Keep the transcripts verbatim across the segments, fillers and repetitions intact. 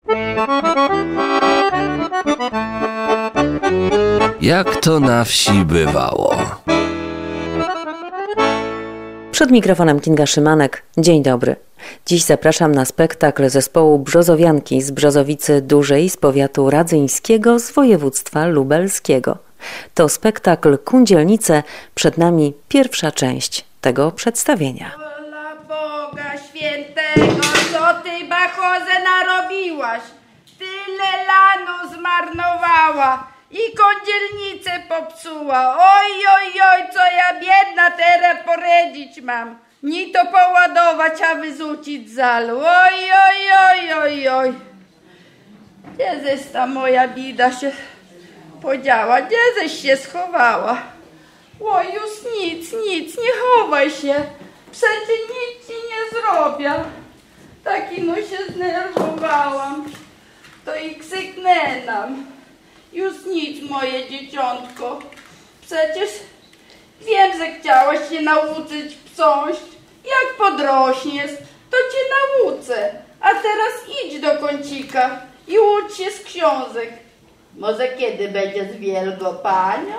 Jak to na wsi bywało. Przed mikrofonem Kinga Szymanek. Dzień dobry. Dziś zapraszam na spektakl zespołu Brzozowianki z Brzozowicy Dużej z powiatu radzyńskiego z województwa lubelskiego. To spektakl Kądzielnice. Przed nami pierwsza część tego przedstawienia. Wola Boga Świętego, co ty bachozę narobiłaś? Tyle lanu zmarnowała i kądzielnicę popsuła. Oj, oj, oj, co ja biedna teraz poradzić mam. Ni to poładować, a wyrzucić z zalu. Oj, oj, oj, oj, oj. Gdzie ześ ta moja bida się podziała? Gdzie ześ się schowała? Oj, już nic, nic, nie chowaj się. Przecież nic ci nie zrobię. Taki no się znerwowałam. To i krzyknę nam. Już nic, moje dzieciątko. Przecież wiem, że chciałaś się nauczyć psąść. Jak podrośniesz, to cię nauczę. A teraz idź do kącika i ucz się z książek. Może kiedy będzie z Wielkopania?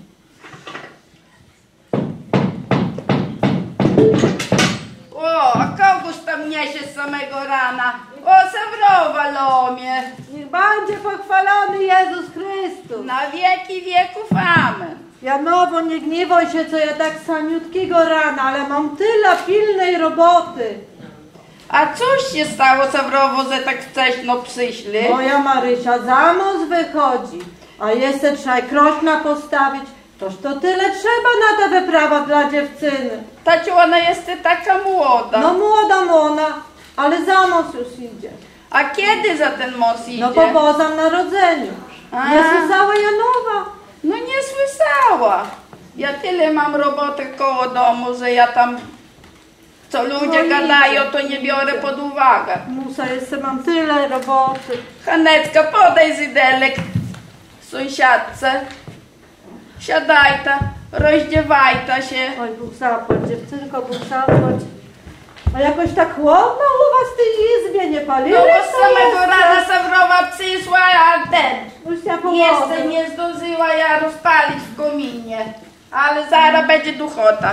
O, a kogoś tam niesie z samego rana? O, Sawrowa lomie. Niech będzie pochwalony Jezus Chrystus. Na wieki wieków amen. Janowo, nie gniewaj się, co ja tak samiutkiego rana, ale mam tyle pilnej roboty. A cóż się stało, Sawrowo, że tak wcześno przyszli? Moja Marysia za mąż wychodzi, a jeszcze trzeba krośna postawić. Toż to tyle trzeba na tę wyprawę dla dziewczyny. Taci, ona jest taka młoda. No młoda mona, ale za mąż już idzie. A kiedy za ten mąż idzie? No po Bożym Narodzeniu. A. Nie słyszała Janowa? No nie słyszała. Ja tyle mam roboty koło domu, że ja tam, co ludzie No gadają, idzie, to nie biorę idzie. pod uwagę. Musa, jeszcze mam tyle roboty. Hanecka, podaj zydelek sąsiadce. Siadaj ta, rozdziewaj ta się. Oj, Bóg zapłać, dziewczynko, Bóg zapłać. A jakoś tak chłodno u was w tej izbie, nie paliłeś? No bo z samego rana Sawrowa przyszła, a ten Już ja pomogę. jeszcze nie zdążyła ja rozpalić w kominie. Ale zaraz będzie duchota.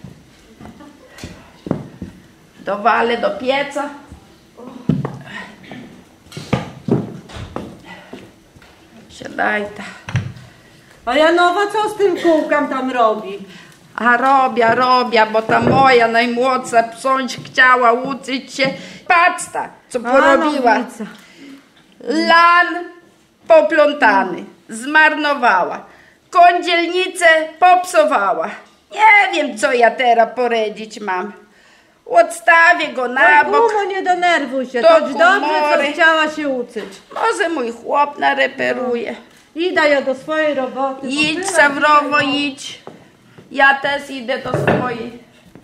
Dowalę do pieca. Siadaj ta. A Janowa co z tym kółkam tam robi? A robia, robia, bo ta moja najmłodsza psąć chciała uczyć się. Patrz ta, co porobiła. A, no, widzę. Lan poplątany, zmarnowała. Kądzielnicę popsowała. Nie wiem, co ja teraz poradzić mam. Odstawię go na Oj, bok. Kumo, nie denerwuj się, Do to dobrze, komory. co chciała się uczyć. Może mój chłop nareperuje. Idę ja do swojej roboty. bo Idź, tyle Sawrowo, dzisiaj idź. Ja też idę do swojej.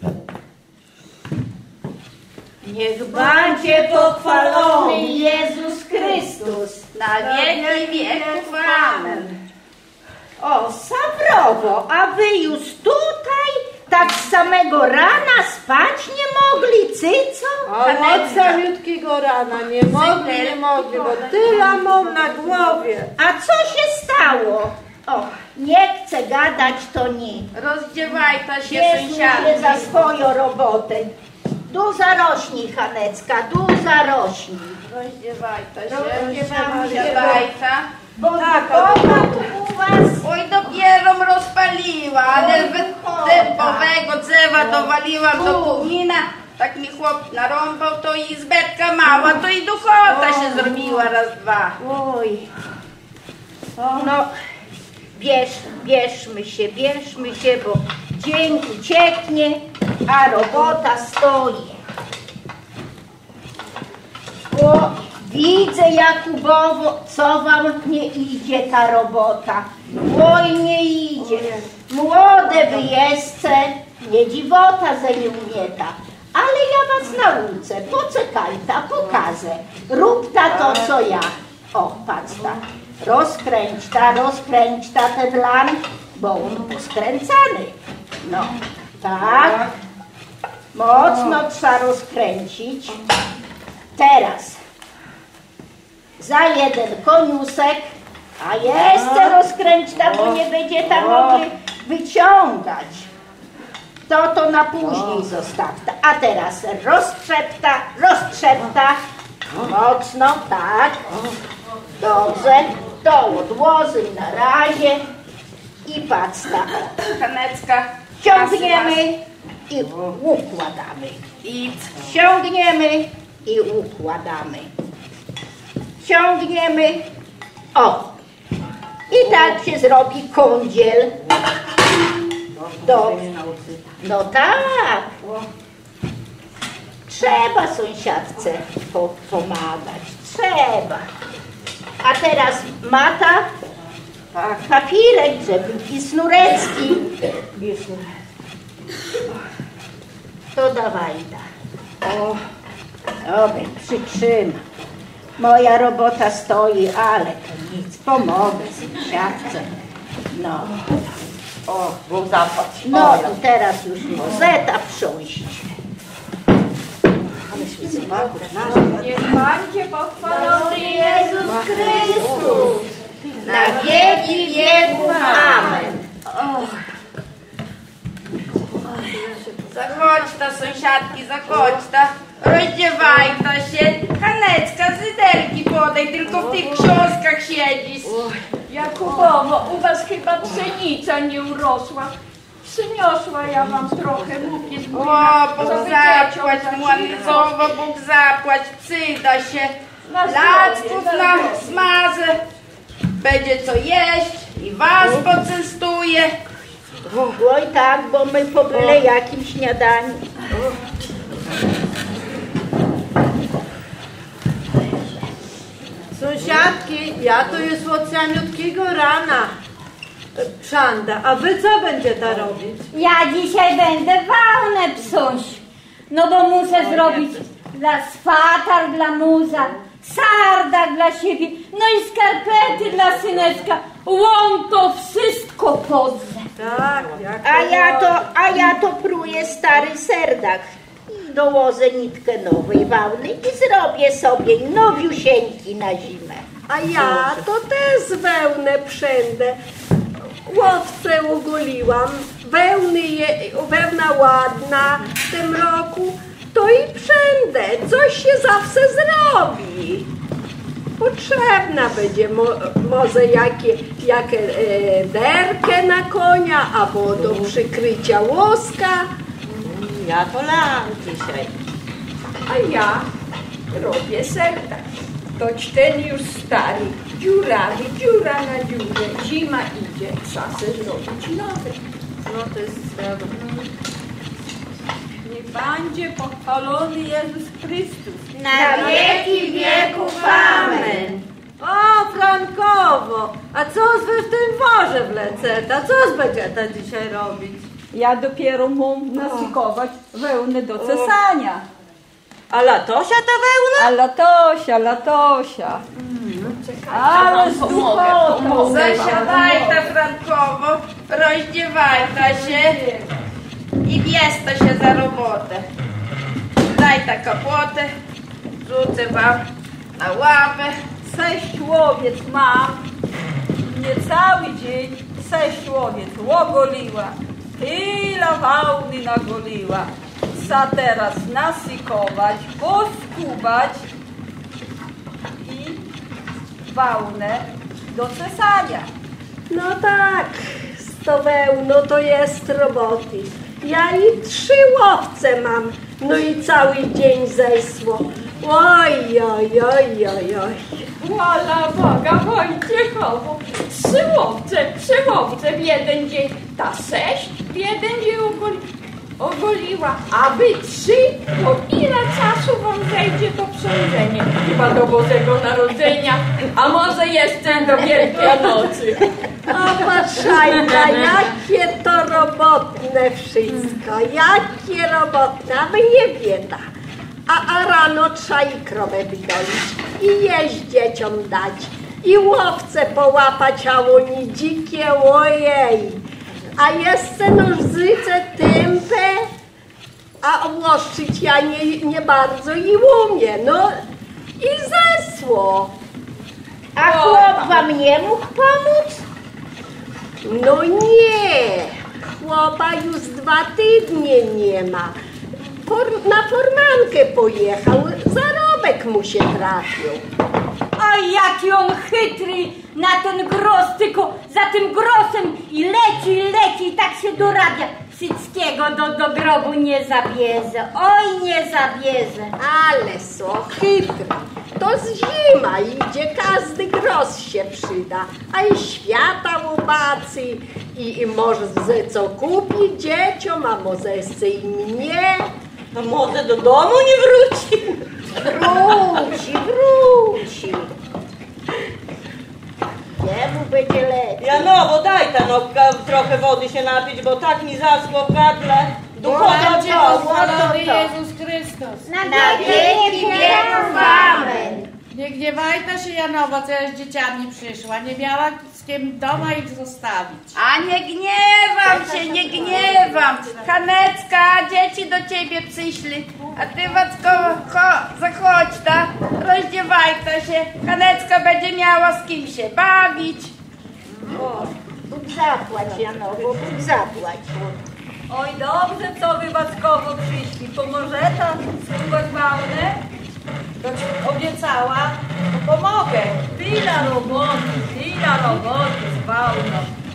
Niech będzie pochwalony Jezus Chrystus. Na wieki wieków amen. O, Sawrowo, a wy już tutaj tak z samego rana spać nie mogli, cyco? A od samiutkiego rana nie mogli, nie mogli, bo tyle mam na głowie. A co się stało? O, nie chcę gadać, to nie. Rozdziewaj ta się Bierzmy się sąsiadki. za swoją robotę. Du zarośnij, Hanecka, du zarośnij. Rozdziewaj ta się. Rozdziewamy się, Siadaj ta. Bo Tak, tak, tu u was... Oj, dopiero rozpaliła, ale dębowego drzewa dowaliłam do komina. Tak mi chłop narąbał, to i zbetka mała, to i duchota się zrobiła raz, dwa. Oj, no, bierz, bierzmy się, bierzmy się, bo dzień ucieknie, a robota stoi. O, widzę, Jakubowo, co wam nie idzie ta robota. Oj, nie idzie. Młode wy jeste, nie dziwota, że nie umieta. Ale ja was nauczę, poczekaj ta, pokażę. Rób ta to, co ja. O, patrz ta, rozkręć ta, rozkręć ta ten lan, bo on poskręcany. No, tak. Mocno trzeba rozkręcić. Teraz za jeden koniusek, a jeszcze rozkręć tam, bo nie będzie tam mogli wyciągać. To to na później zostawta. A teraz roztrzepta, roztrzepta. Mocno, tak. Dobrze. To odłożyj na razie i pasta. Hanecka. Ciągniemy i układamy. Idź. Ciągniemy i układamy. Ciągniemy. O! I tak się zrobi kądziel. Dobrze. No tak. Trzeba sąsiadce po pomagać. Trzeba. A teraz mata, papirek, żeby i sznureczki. To dawaj da. O, dobra, przytrzymam. Moja robota stoi, ale to nic, pomogę sąsiadce. No. O, Bóg zapłać. No to teraz już Mozeta prząść. Niech będzie pochwalony Jezus Chrystus. Na wieki wieków. Amen. Zachodź ta sąsiadki, zachodź ta. Rozdziewaj ta się. Hanecka, zydelki podaj, tylko w tych książkach siedzisz. Jakubowo, u was chyba pszenica nie urosła. Przyniosła ja wam trochę muki z O, młyna. Bóg Co wy zapłać, dzieciom młodcowo, Bóg zapłać, przyda się. Na Lacków zdrowie, na na zdrowie. smazę. Będzie co jeść i was poczęstuje. Oj tak, bo my po byle jakim śniadaniu. Sąsiadki, ja to jest od samiutkiego rana. Szanda, a wy co będziecie robić? Ja dzisiaj będę wełnę psuć. No bo muszę zrobić dla swatar, dla muza, sardak dla siebie, no i skarpety dla syneczka. Łom to wszystko podrze. Tak, jak A ja to, a ja to pruję stary serdak. Dołożę nitkę nowej wełny i zrobię sobie nowiusieńki na zimę. A ja to też wełnę przędę. Łowce ugoliłam, wełny je, wełna ładna w tym roku, to i przędę. Coś się zawsze zrobi. Potrzebna będzie mo, może jakie, jakie e, derkę na konia, albo do przykrycia łoska. Ja to lam dzisiaj. A ja robię serdak. Toć ten już stary, dziurawy, dziura na dziurze. Zima idzie, trzeba se zrobić nowy. No to jest sprawa. Niech będzie pochwalony Jezus Chrystus. Na wieki wieków. Amen. O, Frankowo, a co wy w tym worze wleceta? Co z będziecie dzisiaj robić? Ja dopiero mam nasykować wełnę do cesania. A latosia ta wełna? A latosia, latosia. Ale z duchotą. Zasiadaj ta Frankowo, rozdziewaj ta się i bierz ta się za robotę. Daj ta kapotę, rzucę wam na ławę. Sześć łowiec mam, niecały dzień sześć łowiec łogoliła, tyle wełny nagoliła. Trzeba teraz nasykować, poskubać i wełnę do cesania. No tak, z to wełno to jest roboty. Ja i trzy łowce mam, no i cały dzień zesło. Oj, oj, oj, oj, oj. Łala Boga Wojciechowo, trzy łowce, trzy łowce w jeden dzień, ta sześć w jeden dzień ogoli, ogoliła, a wy trzy, to ile czasu wam zejdzie to przędzenie? Chyba do Bożego Narodzenia, a może jeszcze do Wielkiej O, patrzajka, jakie to robotne wszystko, jakie robotne, a wy nie bieda. A, a rano trzeba i krowę wydolić, i jeść dzieciom dać, i łowce połapać, a oni dzikie, ojej. A jeszcze nożyce tępe, a łoszczyć ja nie, nie bardzo i umiem, no i zesło. wam nie mógł pomóc? No nie, chłopa już dwa tygodnie nie ma. For, na formankę pojechał, zarobek mu się trafił. A jaki on chytry na ten gros, tylko za tym grosem i leci, i leci i tak się dorabia. Wszystkiego do, do grobu nie zabierze, oj nie zabierze. Ale so chytry, to z zima idzie, każdy gros się przyda, a i świata łobacy i, i może ze co kupić dzieciom, a może se i mnie. No może do domu nie wróci. Wróci, wróci. Jemu będzie lepiej. Janowo, daj ta nogka trochę wody się napić, bo tak mi zaschło w gardle. Duchowo Będzie pochwalony Jezus Chrystus. Na wieki wieków amen. Nie gniewajta się, Janowa, co ja z dzieciami przyszła. Nie miała z kim doma ich zostawić. A nie gniewam się, nie gniewam. Hanecka, dzieci do ciebie przyszli. A ty, Wacko, zachodź ta, rozdziewajta się. Hanecka będzie miała z kim się bawić. O, Bóg zapłać, Janowo, Bóg zapłać. Oj dobrze, co wy Wackowo przyszli, pomoże ta sługa gwałne? To ci obiecała, to pomogę. Tyle roboty, tyle roboty z gwałną.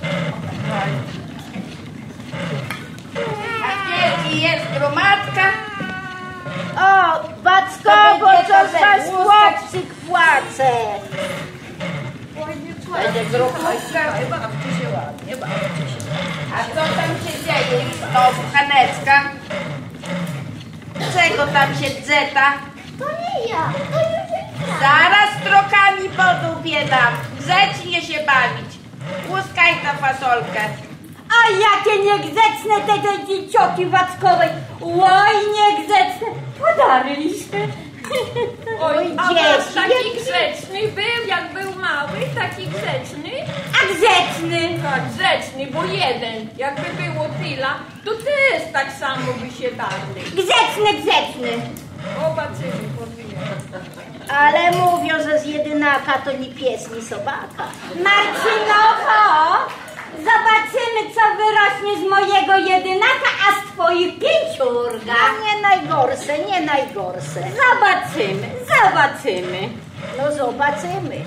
A dzieci jest gromadka. O, Wackowo, To będzie co to za ze chłopczyk płacze. Będzie gromówka. Bawcie się ładnie, bawcie się. A co tam się dzieje już znowu, Hanecka? Czego tam się dzeta? To nie ja, to już ja. Zaraz trokami po dupie dam. Grzecznie się bawić. Łuskaj ta fasolkę. A jakie niegrzeczne te, te dziecioki Wackowej. Oj, niegrzeczne. Podarliście. Oj, a dzieci, wasz taki jak- grzeczny był, jak był mały, taki grzeczny. A grzeczny. Tak, grzeczny, bo jeden, jakby było tyle, to też tak samo by się darli. Grzeczny, grzeczny. Zobaczymy, powinien. Ale mówią, że z jedynaka to ni pies, ni sobaka. Marcinowo, zobaczymy, co wyrośnie z mojego jedynaka, a z twoich pięciorga. No nie najgorsze, nie najgorsze. Zobaczymy, zobaczymy. No zobaczymy.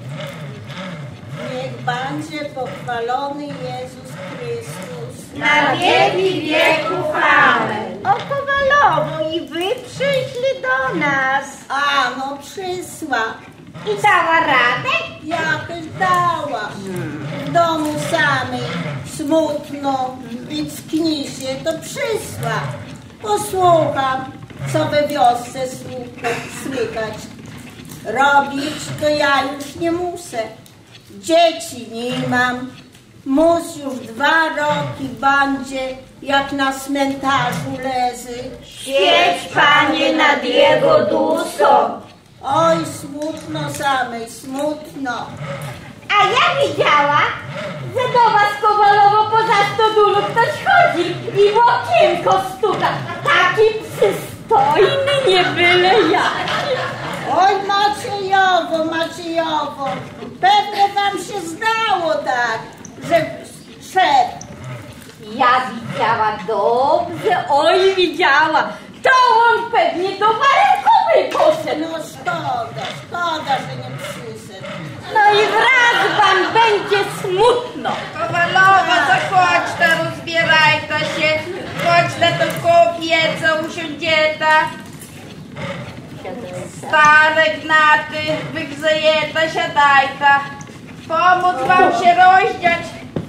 Niech będzie pochwalony Jezus Chrystus. Na wieki wieków amen. O Kowalowo, i wy przyszli do nas. A, no przysła. I dała radę? Jakoś dała. W domu samej, smutno i tkni się, to przysła. Posłucham, co we wiosce słucha- słychać. Robić to ja już nie muszę. Dzieci nie mam. Mus już dwa roki bandzie, jak na cmentarzu leży. Świeć, Panie, nad jego duszą. Oj, smutno samej, smutno. A ja widziała, że do was Kowalowo poza stodulu ktoś chodzi i w okienko stuka. Taki przystojny, nie byle jaki. Oj, Maciejowo, Maciejowo, pewnie wam się zdało tak, że szedł. Ja widziała dobrze, oj widziała. To on pewnie do Markowej poszedł. No szkoda, szkoda, że nie przyszedł. No i wraz wam będzie smutno. Kowalowa, to chodź ta, rozbieraj ta się. Chodź na to kopie, co usiądzieta. Stare gnaty, wygrzejeta, siadajta. Pomóc wam się rozdziać.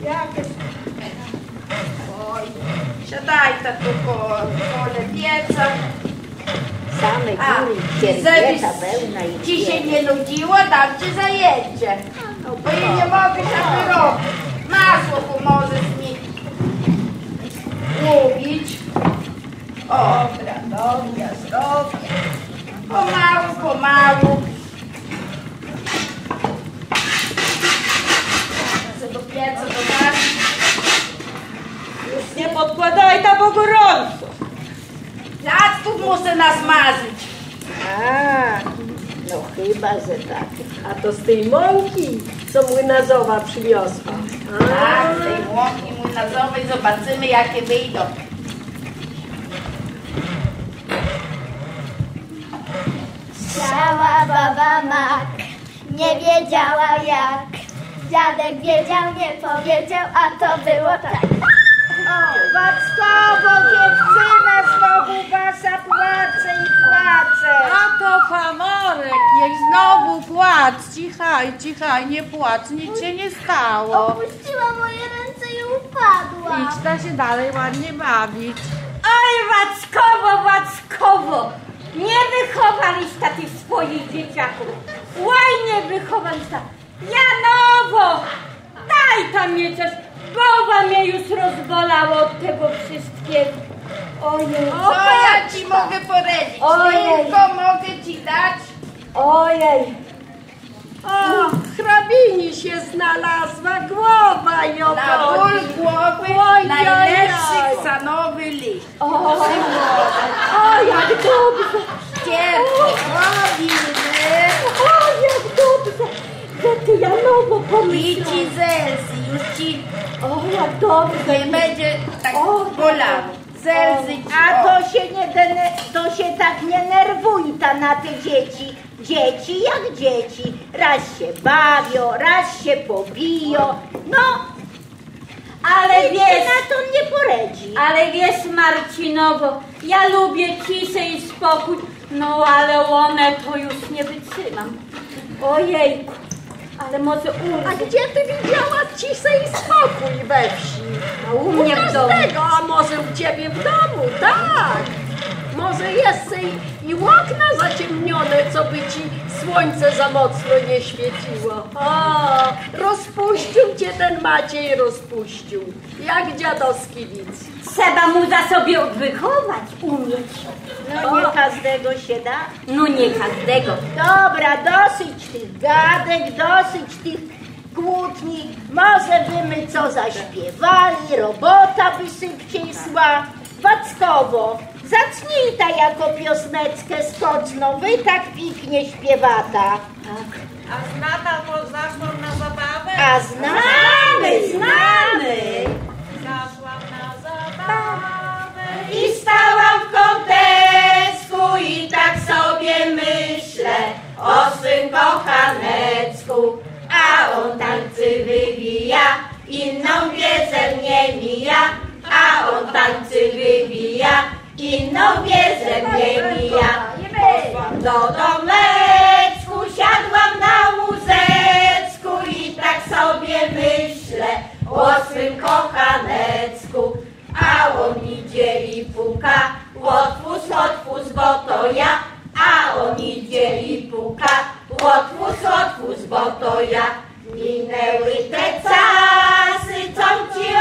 Oj, siadajta tu kole pieca. Same A, góry, żebyś kierbieta, wełna i ci się nie nudziło, dam ci zajęcie. Bo ja nie mogę się wyrobić. Masło pomożesz mi mówić. Dobra, dobra, zdrowie. Pomału, pomału. Chcę do pieca dodać. Już nie podkładaj ta, bo gorąco. Placków muszę nasmażyć. A, no chyba, że tak. A to z tej mąki, co młynarzowa przyniosła. Tak, tej mąki młynarzowej zobaczymy, jakie wyjdą. Siała baba mak, nie wiedziała jak. Dziadek wiedział, nie powiedział, a to było tak. O, Wackowo, dziewczynę, znowu wasza płacze i płacze. A to Pamorek, niech znowu płacz. Cichaj, cichaj, nie płacz, nic się nie stało. Opuściła moje ręce i upadła. Idź ta się dalej ładnie bawić. Oj, Wackowo, Wackowo! Nie wychowaliście tych swoich dzieciaków. Łaj, nie wychowaliście. Janowo! Daj tam mnie coś. Głowa mnie już rozbolało od tego wszystkiego. Ojej. Co ja ci mogę poradzić? Ojej. Tylko mogę ci dać. Ojej. O, hrabini się znalazła, głowa ją Na ból boli. głowy Oj, najlepszy oj, oj. ksanowy liść. O, o, jak dobrze. Ciepło, robimy. O, jak dobrze. Że ty Janowo I pomyślał. ci zelzy, już ci O, jak dobrze. nie będzie tak O, bolało. Zelzy, A to się nie dene, to się tak nie nerwuj ta na te dzieci. Dzieci jak dzieci. Raz się bawią, raz się pobiją. No, Ale nic się wiesz, na to nie poradzi. ale wiesz Marcinowo, ja lubię ciszę i spokój, no ale one to już nie wytrzymam. Ojejku, ale może A umrę. gdzie ty widziałaś cisę i spokój we wsi? A u mnie w domu. Każdego, a może u ciebie w domu, tak. Może jest i, i okna zaciemnione, co by ci słońce za mocno nie świeciło. O, rozpuścił cię ten Maciej, rozpuścił. Jak dziadowski widz. Trzeba mu za sobie wychować, umieć. No nie każdego się da. No nie każdego. Dobra, dosyć tych gadek, dosyć tych kłótni. Może by my co zaśpiewali, robota by szybciej szła. Wackowo, zacznij ta jako piosneczkę skoczną, wy tak pięknie śpiewata. A znata poznasz na zabawę? A znamy, znamy. Zaszłam na zabawę I stałam w kąteczku i tak sobie myślę o swym kochanecku, a on tańcy wywija, inną wiedzę mnie mija, a on tańcy wywija, inną wiedzę mnie mija. Poszłam do domeczku, siadłam na łóżeczku i tak sobie myślę o swym kochanecku, a on idzie i puka, otwórz, otwórz, bo to ja, a on idzie i puka, otwórz, otwórz, bo to ja. Minęły te czasy, com ci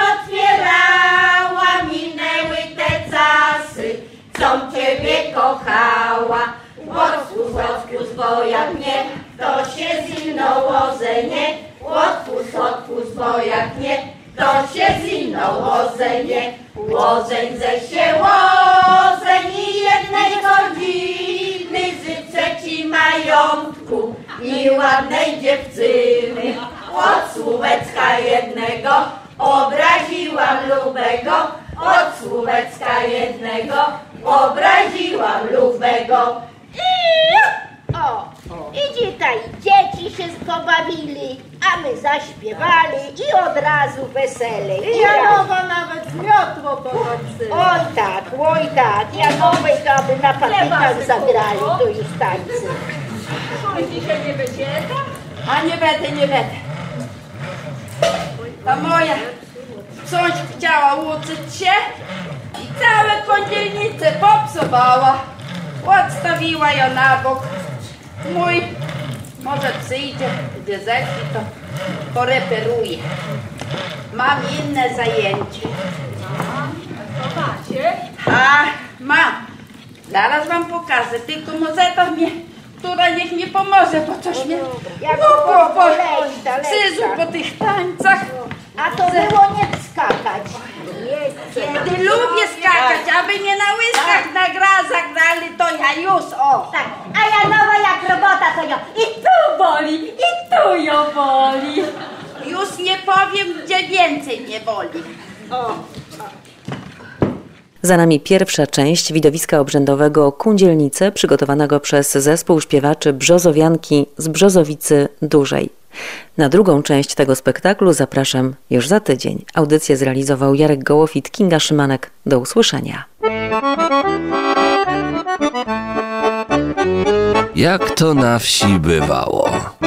otwierała, minęły te czasy, com ciebie kochała. Otwórz, otwórz, bo jak nie, to się zimno łożenie. Otwórz, otwórz, bo jak nie, to się zimno łożenie. Łożeń ze się łożeń i jednej godziny, życzę ci majątku i ładnej dziewczyny. Od słóweczka jednego obraziłam lubego, od słóweczka jednego obraziłam lubego. O, i dzisiaj dzieci się pobawili, a my zaśpiewali i od razu wesele. I Janowa nawet zmiotło po nocy. Oj tak, oj tak, Janowej to aby na patykach zagrali, to już tańcy. Dzisiaj nie będzie? A nie będę, nie będę. Ta moja coś chciała uczyć się i całe kądzielnice popsowała. Odstawiła ją na bok. Mój może przyjdzie, gdy zechce, to poreperuje. Mam inne zajęcie. To macie? A, mam. Zaraz wam pokażę, tylko może to mnie, która niech mi pomoże, bo coś mnie Jak no, po, po, lejta, lejta. krzyżu po tych tańcach. A to było nie skakać. Ty lubię skakać, aby mnie na łyskach na gra zagrali, to Zosia, już, o. Tak, a ja nowa jak robota to ją i tu boli, i tu ją boli. Już nie powiem, gdzie więcej mnie boli. O. Za nami pierwsza część widowiska obrzędowego Kądzielnice, przygotowanego przez zespół śpiewaczy Brzozowianki z Brzozowicy Dużej. Na drugą część tego spektaklu zapraszam już za tydzień. Audycję zrealizował Jarek Gołofit, Kinga Szymanek. Do usłyszenia. Jak to na wsi bywało.